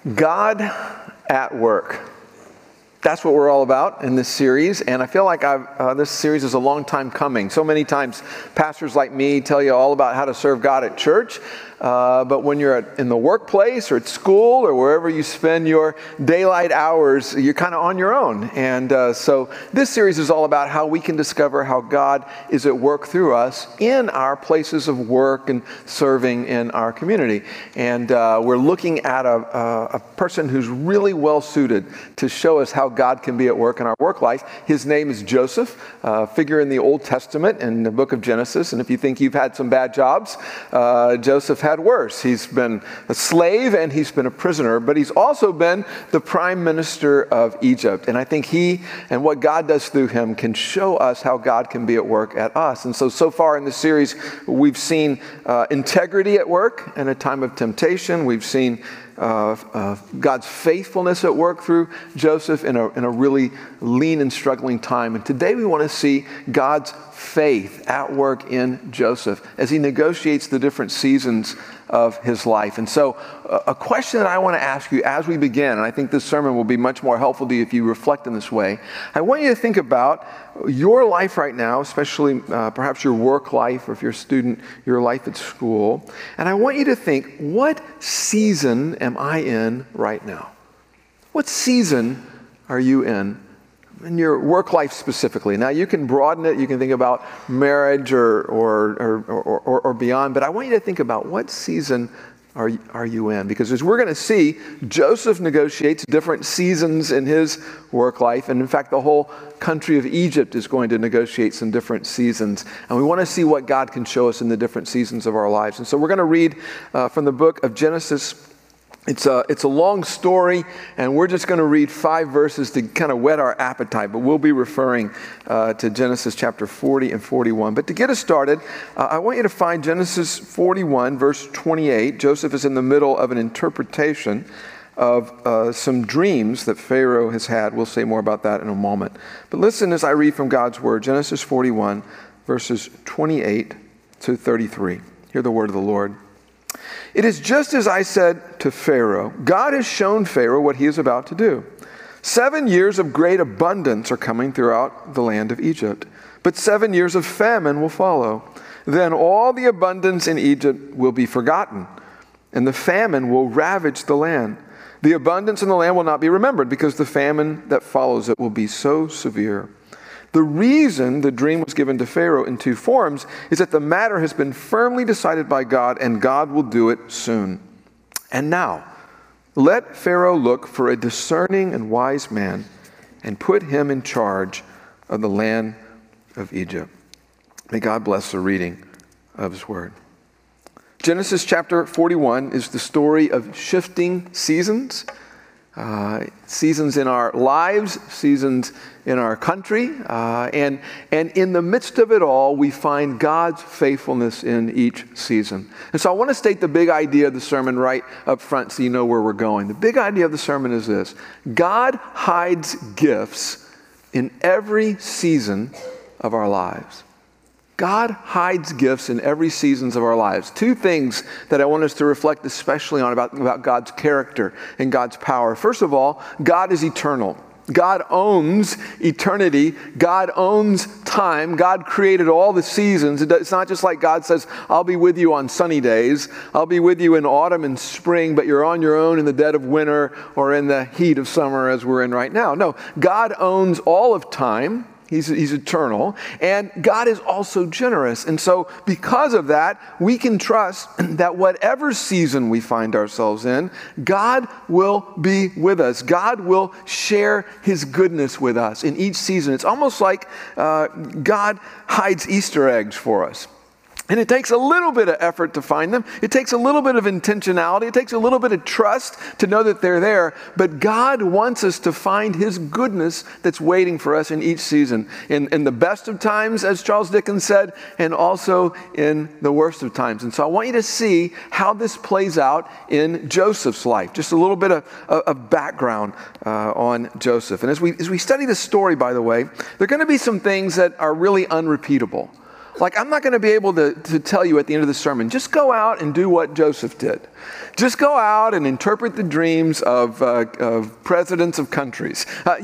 God at work. That's what we're all about in this series, and I feel like this series is a long time coming. So many times pastors like me tell you all about how to serve God at church, but when you're in the workplace or at school or wherever you spend your daylight hours, you're kind of on your own. And so this series is all about how we can discover how God is at work through us in our places of work and serving in our community. And we're looking at a person who's really well suited to show us how God can be at work in our work life. His name is Joseph, a figure in the Old Testament in the book of Genesis. And if you think you've had some bad jobs, Joseph had worse. He's been a slave and he's been a prisoner, but he's also been the prime minister of Egypt. And I think he and what God does through him can show us how God can be at work at us. And so far in this series, we've seen integrity at work in a time of temptation. We've seen God's faithfulness at work through Joseph in a really lean and struggling time. And today we want to see God's faith at work in Joseph as he negotiates the different seasons of his life. And so a question that I want to ask you as we begin, and I think this sermon will be much more helpful to you if you reflect in this way, I want you to think about your life right now, especially perhaps your work life, or if you're a student, your life at school. And I want you to think, what season am I in right now? What season are you in your work life specifically? Now, you can broaden it. You can think about marriage or beyond. But I want you to think about what season are you in? Because as we're going to see, Joseph negotiates different seasons in his work life. And in fact, the whole country of Egypt is going to negotiate some different seasons. And we want to see what God can show us in the different seasons of our lives. And so we're going to read from the book of Genesis. It's a long story, and we're just going to read 5 verses to kind of whet our appetite, but we'll be referring to Genesis chapter 40 and 41. But to get us started, I want you to find Genesis 41, verse 28. Joseph is in the middle of an interpretation of some dreams that Pharaoh has had. We'll say more about that in a moment. But listen as I read from God's word, Genesis 41, verses 28 to 33. Hear the word of the Lord. It is just as I said to Pharaoh. God has shown Pharaoh what he is about to do. 7 years of great abundance are coming throughout the land of Egypt, but 7 years of famine will follow. Then all the abundance in Egypt will be forgotten, and the famine will ravage the land. The abundance in the land will not be remembered, because the famine that follows it will be so severe. The reason the dream was given to Pharaoh in 2 forms is that the matter has been firmly decided by God, and God will do it soon. And now, let Pharaoh look for a discerning and wise man and put him in charge of the land of Egypt. May God bless the reading of his word. Genesis chapter 41 is the story of shifting seasons. Seasons in our lives, seasons in our country, and in the midst of it all, we find God's faithfulness in each season. And so I want to state the big idea of the sermon right up front so you know where we're going. The big idea of the sermon is this: God hides gifts in every season of our lives. God hides gifts in every seasons of our lives. 2 things that I want us to reflect especially on about God's character and God's power. First of all, God is eternal. God owns eternity. God owns time. God created all the seasons. It's not just like God says, I'll be with you on sunny days. I'll be with you in autumn and spring, but you're on your own in the dead of winter or in the heat of summer as we're in right now. No, God owns all of time. He's eternal, and God is also generous. And so because of that, we can trust that whatever season we find ourselves in, God will be with us. God will share his goodness with us in each season. It's almost like God hides Easter eggs for us. And it takes a little bit of effort to find them. It takes a little bit of intentionality. It takes a little bit of trust to know that they're there. But God wants us to find his goodness that's waiting for us in each season. In the best of times, as Charles Dickens said, and also in the worst of times. And so I want you to see how this plays out in Joseph's life. Just a little bit of background on Joseph. And as we study this story, by the way, there are going to be some things that are really unrepeatable. Like, I'm not going to be able to tell you at the end of the sermon, just go out and do what Joseph did. Just go out and interpret the dreams of presidents of countries.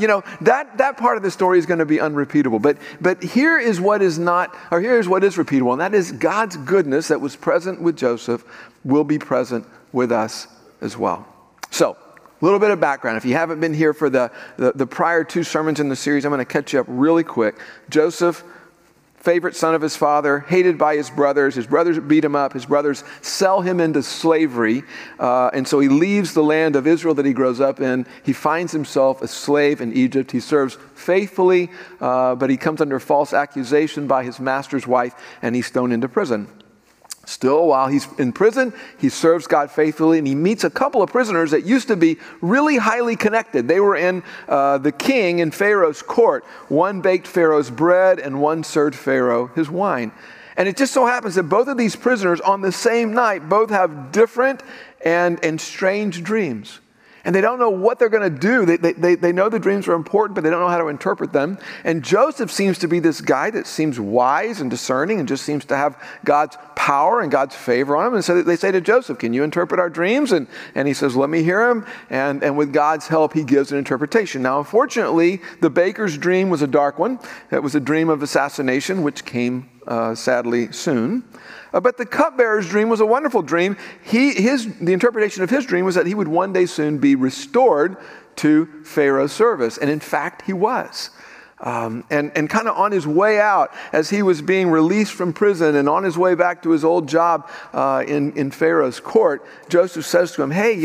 That part of the story is going to be unrepeatable. But here is what is repeatable, and that is God's goodness that was present with Joseph will be present with us as well. So, a little bit of background. If you haven't been here for the prior 2 sermons in the series, I'm going to catch you up really quick. Joseph, favorite son of his father, hated by his brothers. His brothers beat him up. His brothers sell him into slavery. And so he leaves the land of Israel that he grows up in. He finds himself a slave in Egypt. He serves faithfully, but he comes under false accusation by his master's wife, and he's thrown into prison. Still, while he's in prison, he serves God faithfully, and he meets a couple of prisoners that used to be really highly connected. They were in the king in Pharaoh's court. One baked Pharaoh's bread, and one served Pharaoh his wine. And it just so happens that both of these prisoners on the same night both have different and strange dreams. And they don't know what they're going to do. They know the dreams are important, but they don't know how to interpret them. And Joseph seems to be this guy that seems wise and discerning and just seems to have God's power and God's favor on him. And so they say to Joseph, can you interpret our dreams? And he says, let me hear them. And with God's help, he gives an interpretation. Now, unfortunately, the baker's dream was a dark one. It was a dream of assassination, which came sadly soon. But the cupbearer's dream was a wonderful dream. The interpretation of his dream was that he would one day soon be restored to Pharaoh's service. And in fact, he was. And kind of on his way out, as he was being released from prison and on his way back to his old job in Pharaoh's court, Joseph says to him, hey,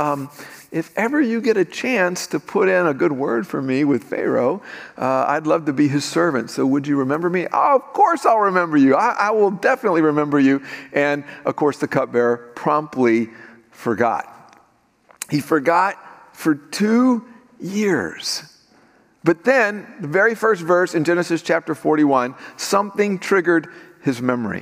if ever you get a chance to put in a good word for me with Pharaoh, I'd love to be his servant. So would you remember me? Oh, of course I'll remember you. I will definitely remember you. And of course the cupbearer promptly forgot. He forgot for 2 years. But then the very first verse in Genesis chapter 41, something triggered his memory.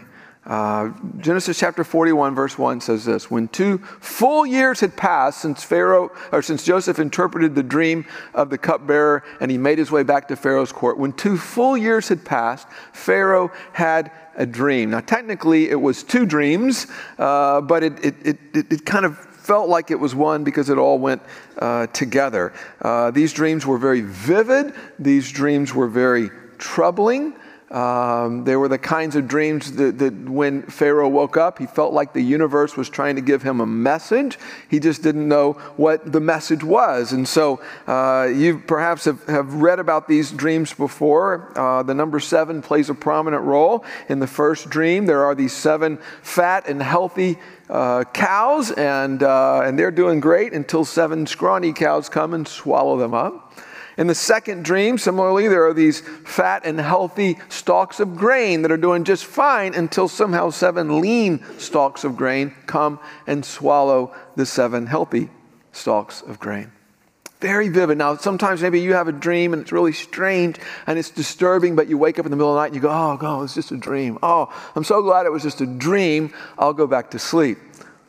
Genesis chapter 41 verse 1 says this: when 2 full years had passed since Joseph interpreted the dream of the cupbearer and he made his way back to Pharaoh's court, when 2 full years had passed, Pharaoh had a dream. Now technically it was 2 dreams, but it kind of felt like it was one because it all went together. These dreams were very vivid. These dreams were very troubling. They were the kinds of dreams that when Pharaoh woke up, he felt like the universe was trying to give him a message. He just didn't know what the message was. And so you perhaps have read about these dreams before. The number 7 plays a prominent role. In the first dream, there are these 7 fat and healthy cows, and they're doing great until 7 scrawny cows come and swallow them up. In the second dream, similarly, there are these fat and healthy stalks of grain that are doing just fine until somehow 7 lean stalks of grain come and swallow the 7 healthy stalks of grain. Very vivid. Now, sometimes maybe you have a dream and it's really strange and it's disturbing, but you wake up in the middle of the night and you go, oh, God, it's just a dream. Oh, I'm so glad it was just a dream. I'll go back to sleep.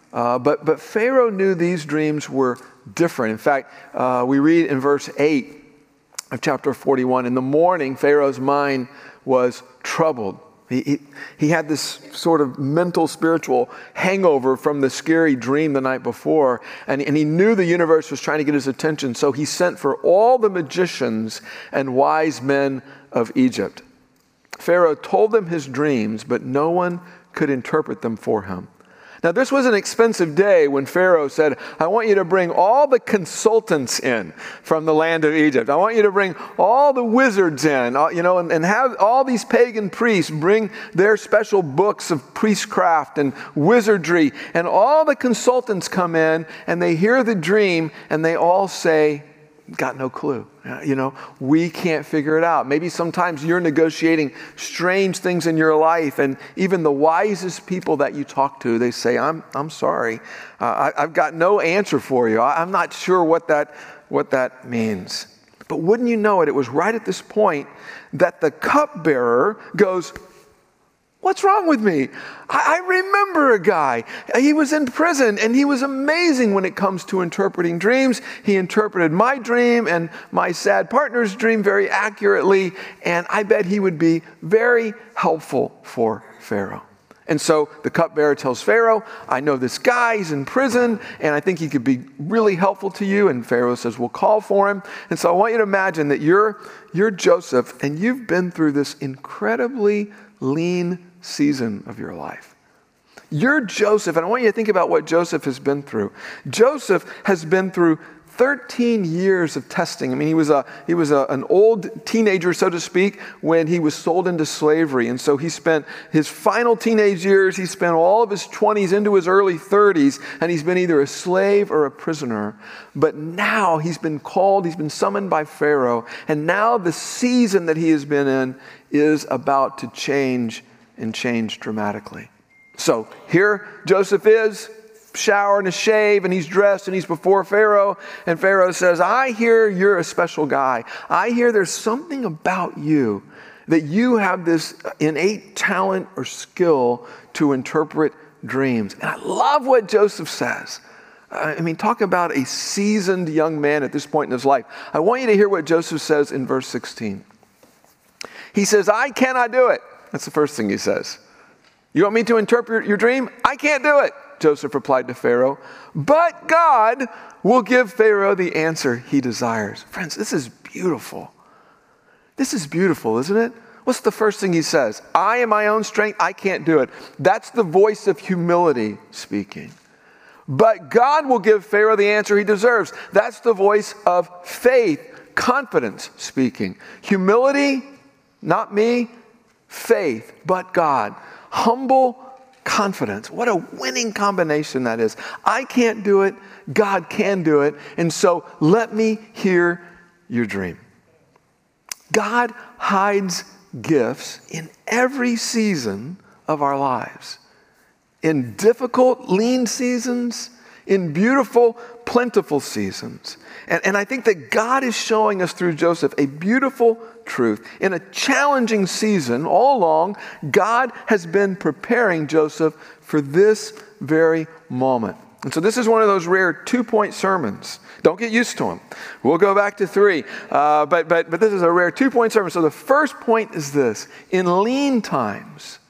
But Pharaoh knew these dreams were different. In fact, we read in verse 8 of chapter 41, in the morning, Pharaoh's mind was troubled. He had this sort of mental, spiritual hangover from the scary dream the night before, and he knew the universe was trying to get his attention, so he sent for all the magicians and wise men of Egypt. Pharaoh told them his dreams, but no one could interpret them for him. Now, this was an expensive day when Pharaoh said, I want you to bring all the consultants in from the land of Egypt. I want you to bring all the wizards in, and have all these pagan priests bring their special books of priestcraft and wizardry. And all the consultants come in and they hear the dream and they all say, got no clue. We can't figure it out. Maybe sometimes you're negotiating strange things in your life, and even the wisest people that you talk to, they say, I'm sorry. I've got no answer for you. I'm not sure what that means. But wouldn't you know it, it was right at this point that the cupbearer goes, What's wrong with me? I remember a guy. He was in prison, and he was amazing when it comes to interpreting dreams. He interpreted my dream and my sad partner's dream very accurately, and I bet he would be very helpful for Pharaoh. And so the cupbearer tells Pharaoh, I know this guy, he's in prison, and I think he could be really helpful to you. And Pharaoh says, we'll call for him. And so I want you to imagine that you're Joseph, and you've been through this incredibly lean season of your life. You're Joseph, and I want you to think about what Joseph has been through. Joseph has been through 13 years of testing. I mean, he was an old teenager, so to speak, when he was sold into slavery. And so he spent his final teenage years, he spent all of his 20s into his early 30s, and he's been either a slave or a prisoner. But now he's been called, he's been summoned by Pharaoh, and now the season that he has been in is about to change, and change dramatically. So here Joseph is, shower and a shave, and he's dressed and he's before Pharaoh, and Pharaoh says, I hear you're a special guy. I hear there's something about you, that you have this innate talent or skill to interpret dreams. And I love what Joseph says. I mean, talk about a seasoned young man at this point in his life. I want you to hear what Joseph says in verse 16. He says, I cannot do it. That's the first thing he says. You want me to interpret your dream? I can't do it, Joseph replied to Pharaoh. But God will give Pharaoh the answer he desires. Friends, this is beautiful. This is beautiful, isn't it? What's the first thing he says? I, in my own strength, I can't do it. That's the voice of humility speaking. But God will give Pharaoh the answer he deserves. That's the voice of faith, confidence speaking. Humility, not me. Faith, but God. Humble confidence. What a winning combination that is. I can't do it. God can do it. And so let me hear your dream. God hides gifts in every season of our lives. In difficult, lean seasons, in beautiful, plentiful seasons. And I think that God is showing us through Joseph a beautiful truth. In a challenging season, all along, God has been preparing Joseph for this very moment. And so this is one of those rare 2-point sermons. Don't get used to them. We'll go back to 3. But this is a rare 2-point sermon. So the first point is this. In lean times,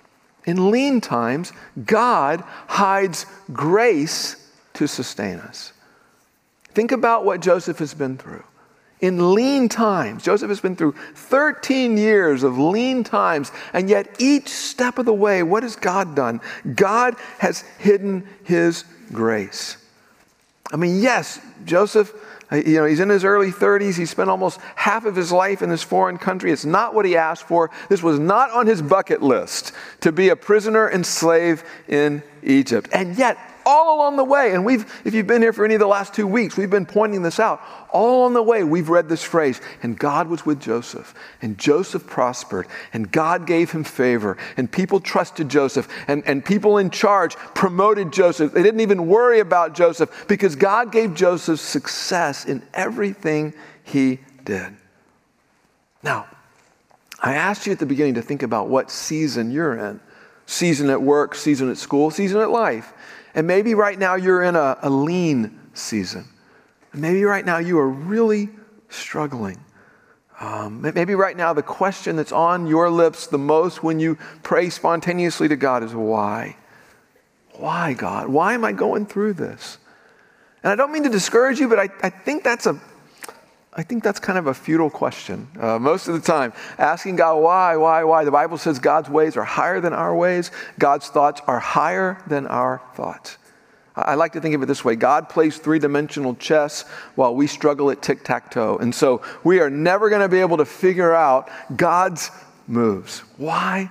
God hides grace to sustain us. Think about what Joseph has been through. In lean times, Joseph has been through 13 years of lean times, and yet each step of the way, what has God done? God has hidden his grace. I mean, yes, Joseph, he's in his early 30s. He spent almost half of his life in this foreign country. It's not what he asked for. This was not on his bucket list, to be a prisoner and slave in Egypt. And yet, all along the way, and if you've been here for any of the last 2 weeks, we've been pointing this out. All along the way, we've read this phrase, and God was with Joseph, and Joseph prospered, and God gave him favor, and people trusted Joseph, and people in charge promoted Joseph. They didn't even worry about Joseph because God gave Joseph success in everything he did. Now, I asked you at the beginning to think about what season you're in. Season at work, season at school, season at life. And maybe right now you're in a lean season. Maybe right now you are really struggling. Maybe right now the question that's on your lips the most when you pray spontaneously to God is why? Why, God? Why am I going through this? And I don't mean to discourage you, but I think that's kind of a futile question most of the time. Asking God why? The Bible says God's ways are higher than our ways. God's thoughts are higher than our thoughts. I like to think of it this way. God plays 3-dimensional chess while we struggle at tic-tac-toe. And so we are never going to be able to figure out God's moves. Why?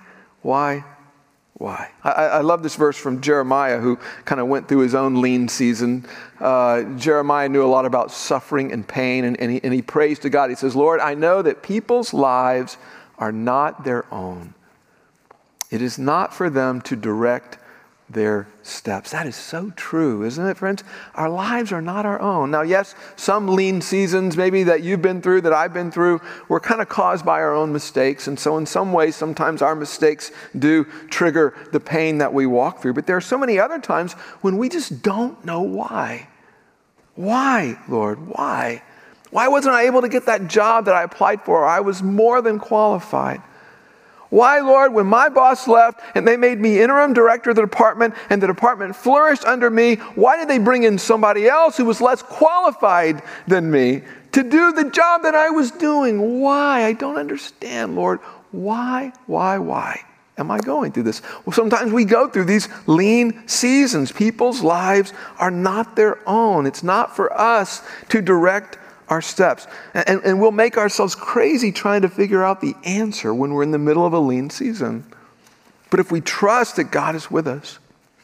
I love this verse from Jeremiah, who kind of went through his own lean season. Jeremiah knew a lot about suffering and pain, and he prays to God. He says, Lord, I know that people's lives are not their own. It is not for them to direct their steps. That is so true, isn't it, friends? Our lives are not our own. Now, yes, some lean seasons maybe that you've been through, that I've been through, were kind of caused by our own mistakes. And so in some ways, sometimes our mistakes do trigger the pain that we walk through. But there are so many other times when we just don't know why. Why, Lord? Why? Why wasn't I able to get that job that I applied for? I was more than qualified. Why, Lord, when my boss left and they made me interim director of the department and the department flourished under me, why did they bring in somebody else who was less qualified than me to do the job that I was doing? Why? I don't understand, Lord. Why am I going through this? Well, sometimes we go through these lean seasons. People's lives are not their own. It's not for us to direct our steps. And we'll make ourselves crazy trying to figure out the answer when we're in the middle of a lean season. But if we trust that God is with us,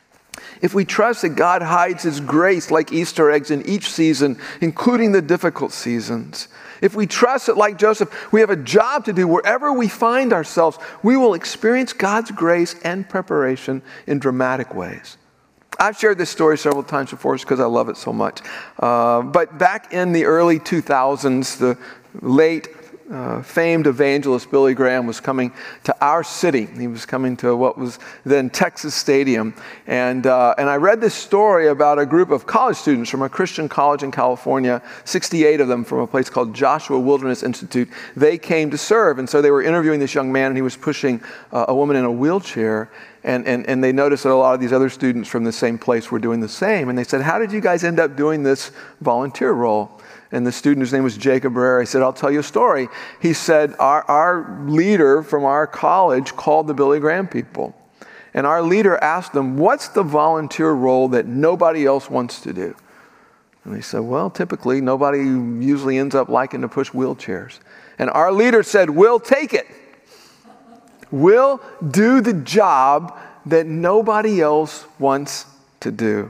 if we trust that God hides His grace like Easter eggs in each season, including the difficult seasons, if we trust that, like Joseph, we have a job to do wherever we find ourselves, we will experience God's grace and preparation in dramatic ways. I've shared this story several times before because I love it so much. But back in the early 2000s, the late famed evangelist Billy Graham was coming to our city. He was coming to what was then Texas Stadium. And I read this story about a group of college students from a Christian college in California, 68 of them from a place called Joshua Wilderness Institute. They came to serve. And so they were interviewing this young man, and he was pushing a woman in a wheelchair. And they noticed that a lot of these other students from the same place were doing the same. And they said, how did you guys end up doing this volunteer role? And the student, whose name was Jacob Barrera, he said, I'll tell you a story. He said, our leader from our college called the Billy Graham people. And our leader asked them, what's the volunteer role that nobody else wants to do? And they said, well, typically nobody usually ends up liking to push wheelchairs. And our leader said, we'll take it. We'll do the job that nobody else wants to do.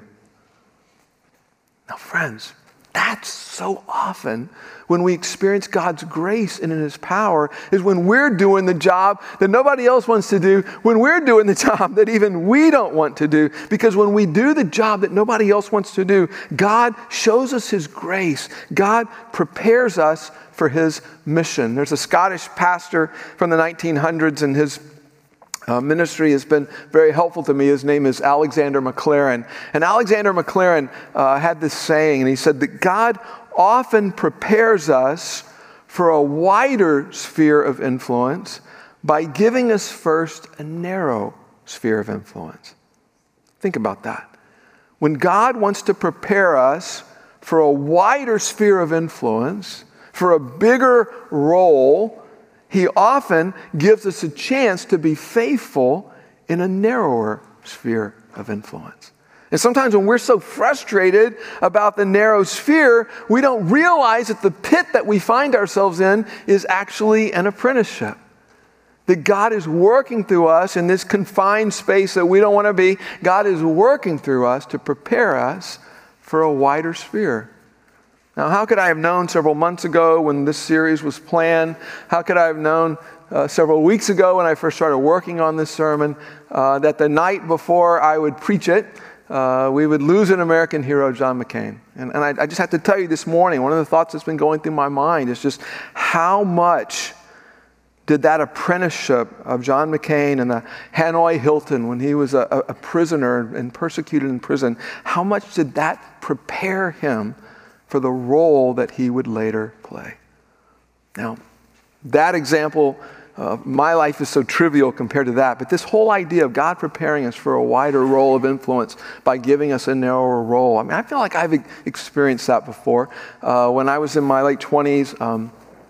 Now, friends, that's so often when we experience God's grace and in His power, is when we're doing the job that nobody else wants to do, when we're doing the job that even we don't want to do. Because when we do the job that nobody else wants to do, God shows us His grace. God prepares us for His mission. There's a Scottish pastor from the 1900s, and his ministry has been very helpful to me. His name is Alexander Maclaren. And Alexander Maclaren had this saying, and he said that God often prepares us for a wider sphere of influence by giving us first a narrow sphere of influence. Think about that. When God wants to prepare us for a wider sphere of influence, for a bigger role, He often gives us a chance to be faithful in a narrower sphere of influence. And sometimes when we're so frustrated about the narrow sphere, we don't realize that the pit that we find ourselves in is actually an apprenticeship. That God is working through us in this confined space that we don't want to be. God is working through us to prepare us for a wider sphere. Now, how could I have known several months ago when this series was planned? How could I have known several weeks ago when I first started working on this sermon that the night before I would preach it, we would lose an American hero, John McCain? And I just have to tell you this morning, one of the thoughts that's been going through my mind is just how much did that apprenticeship of John McCain and the Hanoi Hilton when he was a prisoner and persecuted in prison, how much did that prepare him for the role that he would later play? Now, that example, my life is so trivial compared to that, but this whole idea of God preparing us for a wider role of influence by giving us a narrower role, I mean, I feel like I've experienced that before. When I was in my late 20s,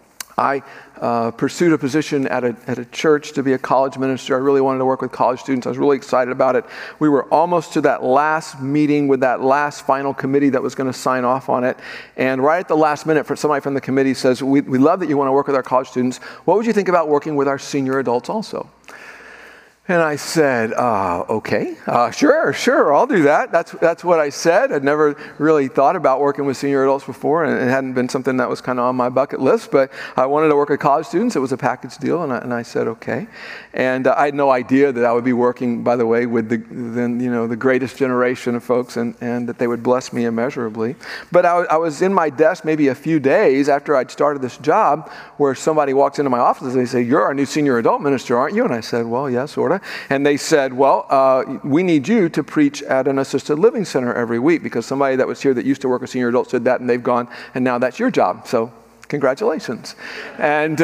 I pursued a position at a church to be a college minister. I really wanted to work with college students. I was really excited about it. We were almost to that last meeting with that last final committee that was going to sign off on it. And right at the last minute, somebody from the committee says, we love that you want to work with our college students. What would you think about working with our senior adults also? And I said, okay, sure, I'll do that. That's what I said. I'd never really thought about working with senior adults before, and it hadn't been something that was kind of on my bucket list, but I wanted to work with college students. It was a package deal, and I said, okay. And I had no idea that I would be working, by the way, with the greatest generation of folks, and that they would bless me immeasurably. But I was in my desk maybe a few days after I'd started this job, where somebody walks into my office and they say, "You're our new senior adult minister, aren't you?" And I said, "Well, yeah, sort of." And they said, "Well, we need you to preach at an assisted living center every week, because somebody that was here that used to work with senior adults did that, and they've gone, and now that's your job. So congratulations." And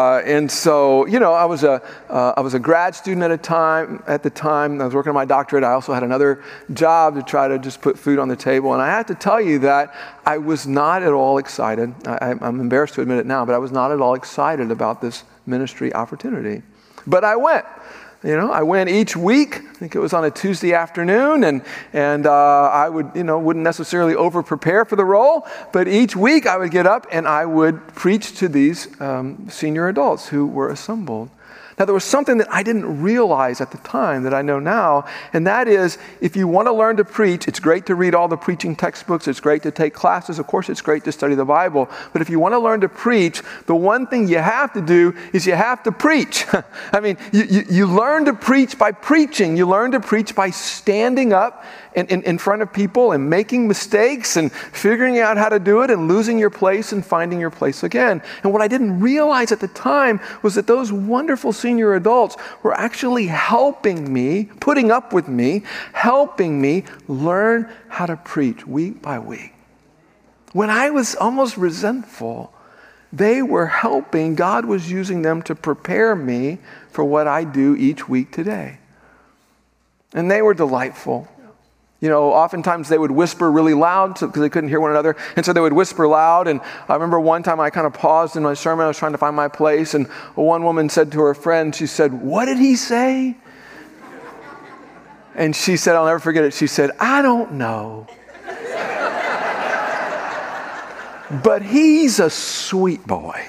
so, I was a grad student at the time. I was working on my doctorate. I also had another job to try to just put food on the table. And I have to tell you that I was not at all excited. I'm embarrassed to admit it now, but I was not at all excited about this ministry opportunity. But I went. I went each week. I think it was on a Tuesday afternoon, and I wouldn't necessarily over-prepare for the role, but each week I would get up and I would preach to these senior adults who were assembled. Now, there was something that I didn't realize at the time that I know now, and that is, if you want to learn to preach, it's great to read all the preaching textbooks, it's great to take classes, of course it's great to study the Bible, but if you want to learn to preach, the one thing you have to do is you have to preach. I mean, you learn to preach by preaching. You learn to preach by standing up in front of people and making mistakes and figuring out how to do it and losing your place and finding your place again. And what I didn't realize at the time was that those wonderful senior adults were actually helping me, putting up with me, helping me learn how to preach week by week. When I was almost resentful, they were helping. God was using them to prepare me for what I do each week today. And they were delightful. Oftentimes they would whisper really loud because they couldn't hear one another. And so they would whisper loud. And I remember one time I kind of paused in my sermon. I was trying to find my place. And one woman said to her friend, she said, "What did he say?" And she said, I'll never forget it. She said, "I don't know. But he's a sweet boy."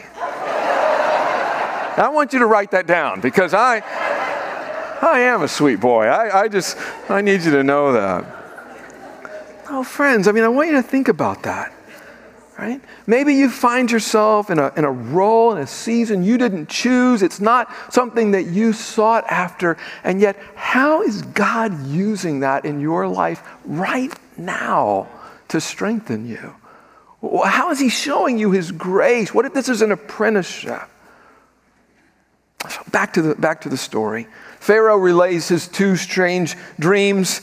I want you to write that down, because I am a sweet boy. I need you to know that. Oh, friends, I want you to think about that, right? Maybe you find yourself in a role, in a season you didn't choose. It's not something that you sought after. And yet, how is God using that in your life right now to strengthen you? How is he showing you his grace? What if this is an apprenticeship? So back to the story. Pharaoh relays his two strange dreams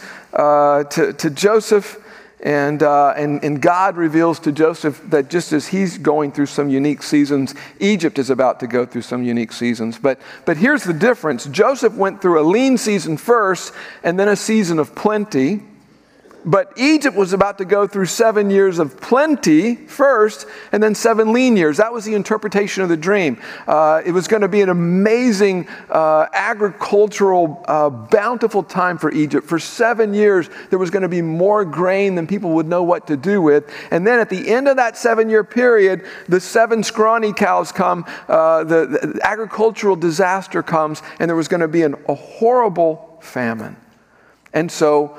to Joseph, and God reveals to Joseph that just as he's going through some unique seasons, Egypt is about to go through some unique seasons. But here's the difference. Joseph went through a lean season first, and then a season of plenty. But Egypt was about to go through 7 years of plenty first, and then 7 lean years. That was the interpretation of the dream. It was going to be an amazing agricultural, bountiful time for Egypt. For 7 years, there was going to be more grain than people would know what to do with. And then at the end of that 7-year period, the 7 scrawny cows come, the agricultural disaster comes, and there was going to be a horrible famine. And so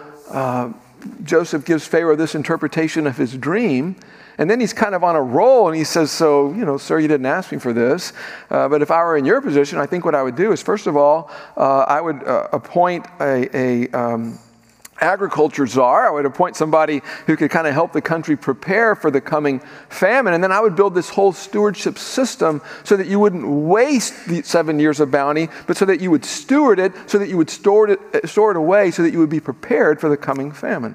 Joseph gives Pharaoh this interpretation of his dream, and then he's kind of on a roll, and he says, "So, sir, you didn't ask me for this, but if I were in your position, I think what I would do is, first of all, I would appoint a agriculture czar. I would appoint somebody who could kind of help the country prepare for the coming famine. And then I would build this whole stewardship system so that you wouldn't waste the 7 years of bounty, but so that you would steward it, so that you would store it away, so that you would be prepared for the coming famine."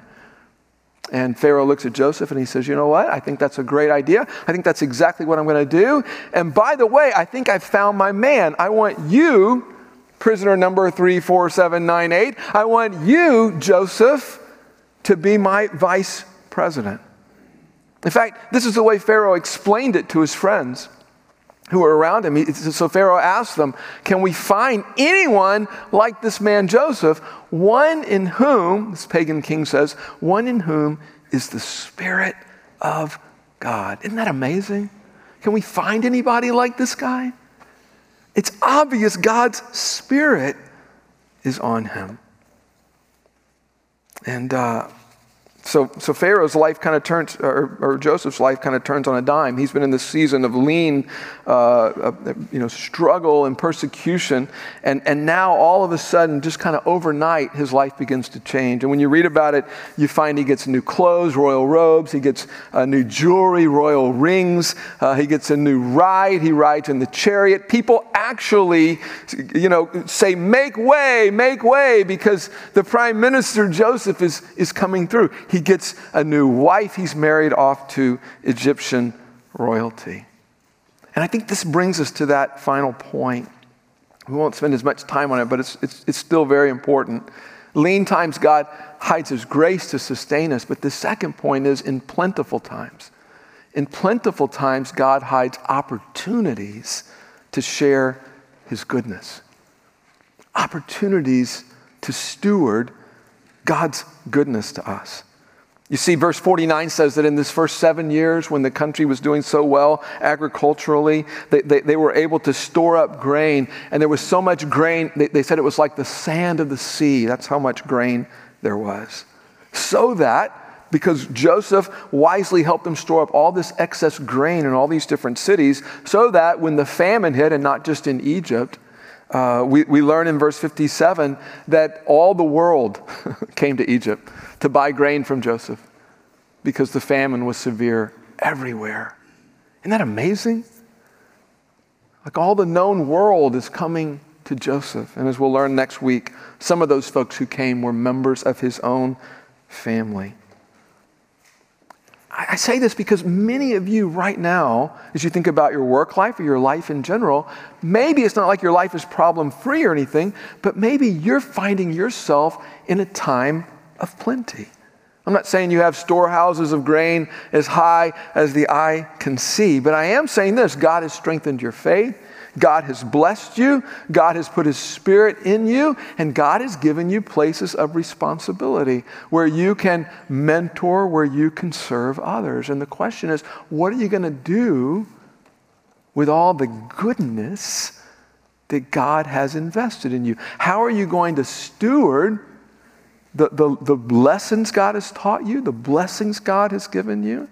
And Pharaoh looks at Joseph and he says, "You know what? I think that's a great idea. I think that's exactly what I'm going to do. And by the way, I think I've found my man. I want you, prisoner number 34798, I want you, Joseph, to be my vice president." In fact, this is the way Pharaoh explained it to his friends who were around him. So Pharaoh asked them, "Can we find anyone like this man Joseph, one in whom," this pagan king says, "one in whom is the Spirit of God." Isn't that amazing? Can we find anybody like this guy? It's obvious God's Spirit is on him. And so Pharaoh's life kind of turns, or Joseph's life kind of turns on a dime. He's been in this season of lean, struggle and persecution, and now all of a sudden, just kind of overnight, his life begins to change. And when you read about it, you find he gets new clothes, royal robes. He gets new jewelry, royal rings. He gets a new ride. He rides in the chariot. People actually, say, make way, because the prime minister Joseph is coming through. He gets a new wife. He's married off to Egyptian royalty. And I think this brings us to that final point. We won't spend as much time on it, but it's still very important. Lean times, God hides his grace to sustain us. But the second point is in plentiful times. In plentiful times, God hides opportunities to share his goodness. Opportunities to steward God's goodness to us. You see, verse 49 says that in this first 7 years, when the country was doing so well agriculturally, they were able to store up grain. And there was so much grain, they said it was like the sand of the sea. That's how much grain there was. So that, because Joseph wisely helped them store up all this excess grain in all these different cities, so that when the famine hit, and not just in Egypt, we learn in verse 57 that all the world came to Egypt to buy grain from Joseph because the famine was severe everywhere. Isn't that amazing? Like all the known world is coming to Joseph. And as we'll learn next week, some of those folks who came were members of his own family. I say this because many of you right now, as you think about your work life or your life in general, maybe it's not like your life is problem-free or anything, but maybe you're finding yourself in a time of plenty. I'm not saying you have storehouses of grain as high as the eye can see, but I am saying this: God has strengthened your faith. God has blessed you. God has put his Spirit in you, and God has given you places of responsibility where you can mentor, where you can serve others. And the question is, what are you going to do with all the goodness that God has invested in you? How are you going to steward the lessons God has taught you, the blessings God has given you?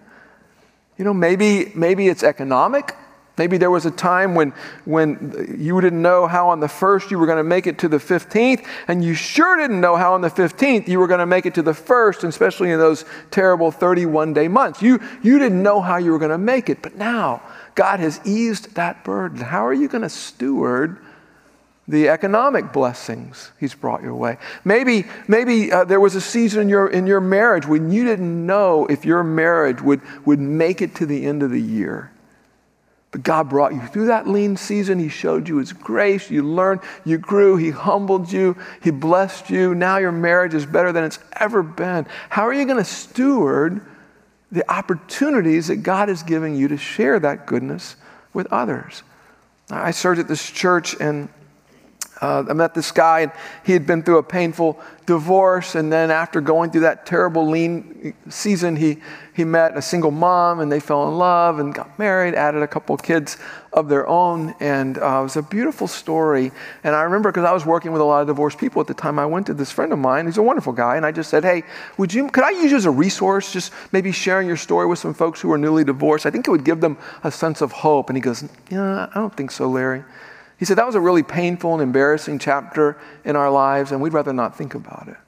Maybe it's economic. Maybe there was a time when you didn't know how on the 1st you were going to make it to the 15th, and you sure didn't know how on the 15th you were going to make it to the 1st, especially in those terrible 31-day months. You didn't know how you were going to make it, but now God has eased that burden. How are you going to steward the economic blessings he's brought your way? Maybe there was a season in your marriage when you didn't know if your marriage would make it to the end of the year. But God brought you through that lean season. He showed you his grace. You learned, you grew. He humbled you. He blessed you. Now your marriage is better than it's ever been. How are you going to steward the opportunities that God is giving you to share that goodness with others? I served at this church, and I met this guy, and he had been through a painful divorce, and then after going through that terrible lean season, he met a single mom, and they fell in love and got married, added a couple of kids of their own, and it was a beautiful story. And I remember, because I was working with a lot of divorced people at the time, I went to this friend of mine, he's a wonderful guy, and I just said, hey, could I use you as a resource, just maybe sharing your story with some folks who are newly divorced? I think it would give them a sense of hope. And he goes, yeah, I don't think so, Larry. He said, that was a really painful and embarrassing chapter in our lives, and we'd rather not think about it.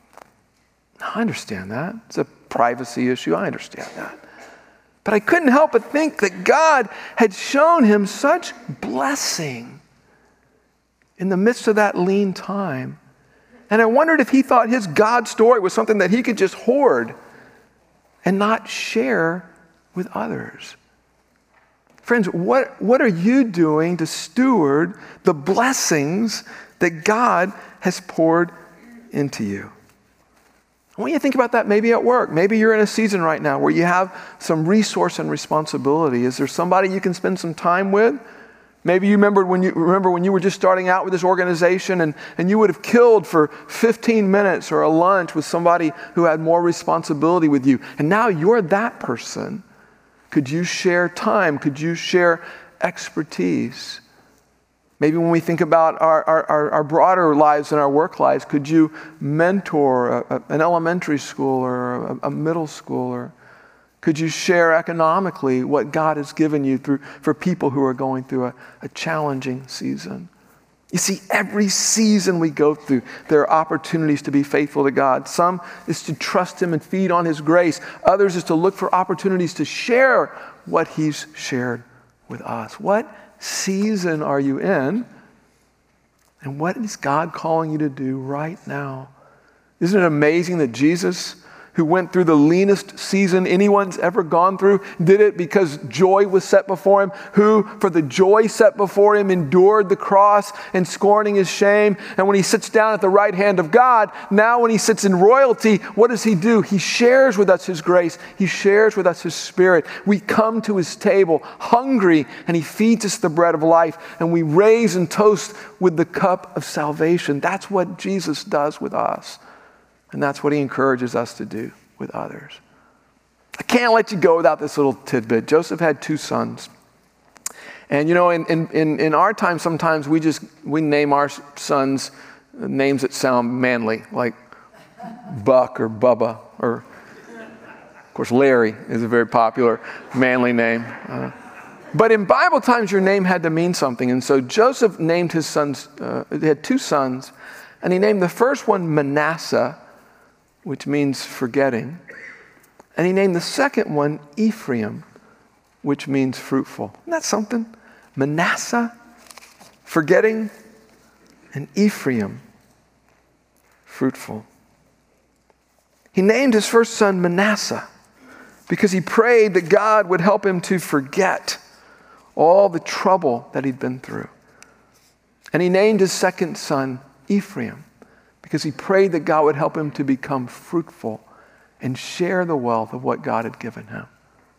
I understand that. It's a privacy issue. I understand that. But I couldn't help but think that God had shown him such blessing in the midst of that lean time. And I wondered if he thought his God story was something that he could just hoard and not share with others. Friends, what are you doing to steward the blessings that God has poured into you? I want you to think about that maybe at work. Maybe you're in a season right now where you have some resource and responsibility. Is there somebody you can spend some time with? Maybe you remember when you were just starting out with this organization, and you would have killed for 15 minutes or a lunch with somebody who had more responsibility with you. And now you're that person. Could you share time? Could you share expertise? Maybe when we think about our broader lives and our work lives, could you mentor an elementary school or a middle school? Or could you share economically what God has given you for people who are going through a challenging season? You see, every season we go through, there are opportunities to be faithful to God. Some is to trust Him and feed on His grace. Others is to look for opportunities to share what He's shared with us. What season are you in? And what is God calling you to do right now? Isn't it amazing that Jesus, who went through the leanest season anyone's ever gone through, did it because joy was set before Him, who for the joy set before Him endured the cross and scorning His shame. And when He sits down at the right hand of God, now when He sits in royalty, what does He do? He shares with us His grace. He shares with us His Spirit. We come to His table hungry, and He feeds us the bread of life, and we raise and toast with the cup of salvation. That's what Jesus does with us. And that's what He encourages us to do with others. I can't let you go without this little tidbit. Joseph had 2 sons. And you know, in our time, sometimes we name our sons names that sound manly, like Buck or Bubba, or of course Larry is a very popular manly name. But in Bible times, your name had to mean something. And so Joseph named his sons, he had 2 sons, and he named the first one Manasseh, which means forgetting. And he named the second one Ephraim, which means fruitful. Isn't that something? Manasseh, forgetting, and Ephraim, fruitful. He named his first son Manasseh because he prayed that God would help him to forget all the trouble that he'd been through. And he named his second son Ephraim because he prayed that God would help him to become fruitful and share the wealth of what God had given him.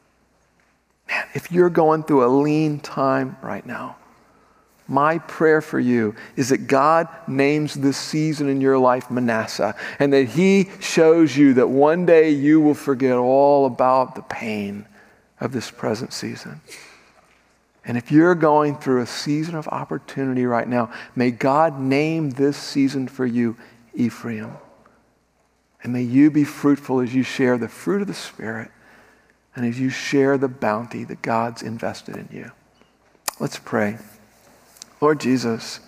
Man, if you're going through a lean time right now, my prayer for you is that God names this season in your life Manasseh, and that He shows you that one day you will forget all about the pain of this present season. And if you're going through a season of opportunity right now, may God name this season for you Ephraim. And may you be fruitful as you share the fruit of the Spirit and as you share the bounty that God's invested in you. Let's pray. Lord Jesus,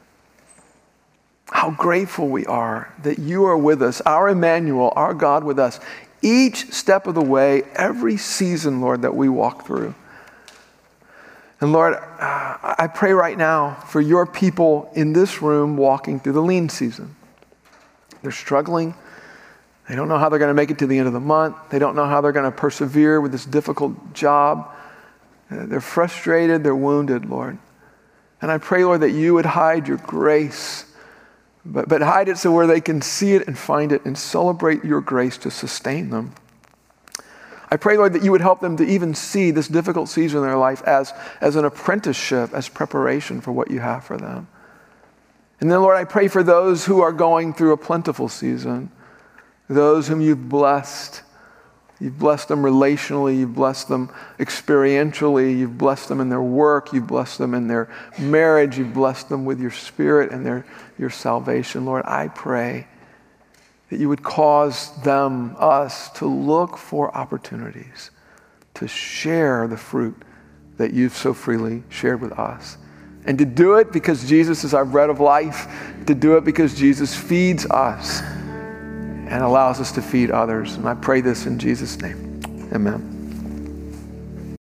how grateful we are that you are with us, our Emmanuel, our God with us, each step of the way, every season, Lord, that we walk through. And Lord, I pray right now for your people in this room walking through the lean season. They're struggling. They don't know how they're going to make it to the end of the month. They don't know how they're going to persevere with this difficult job. They're frustrated. They're wounded, Lord. And I pray, Lord, that you would hide your grace, but hide it so where they can see it and find it and celebrate your grace to sustain them. I pray, Lord, that you would help them to even see this difficult season in their life as an apprenticeship, as preparation for what you have for them. And then, Lord, I pray for those who are going through a plentiful season, those whom you've blessed. You've blessed them relationally, you've blessed them experientially, you've blessed them in their work, you've blessed them in their marriage, you've blessed them with your Spirit and your salvation. Lord, I pray that you would cause them, us, to look for opportunities to share the fruit that you've so freely shared with us. And to do it because Jesus is our bread of life, to do it because Jesus feeds us and allows us to feed others. And I pray this in Jesus' name. Amen.